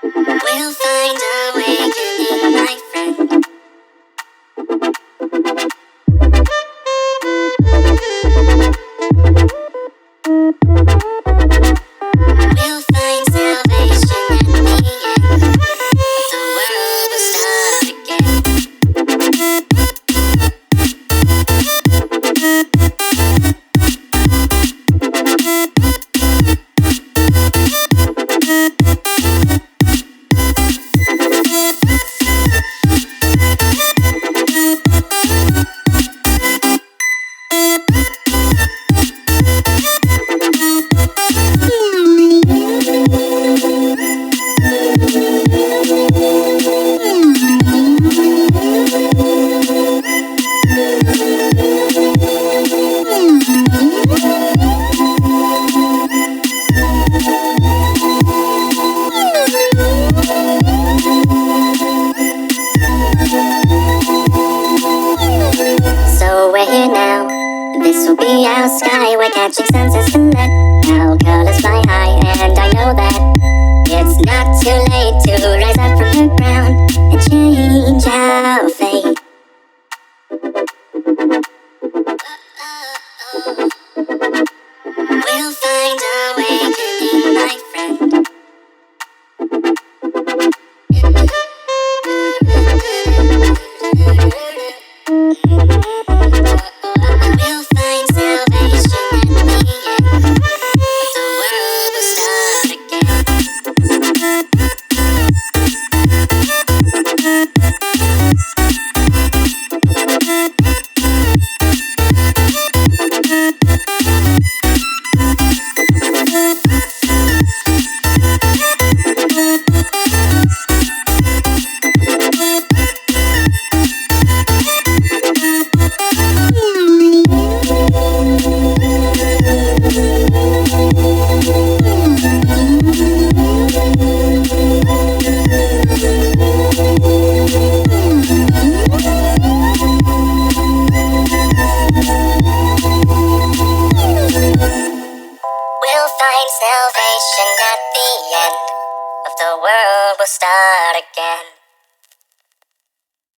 We'll find awakening, my friend. We'll find salvation at the end. The world will start again. So we're here now. This will be our sky. We're catching sunsets tonight. Our colors fly high, and I know that it's not too late to rise up from the ground and change our fate. We'll find awakening, my friend. We'll find salvation at the end. The world will start again. We'll find salvation at the end of the world will start again.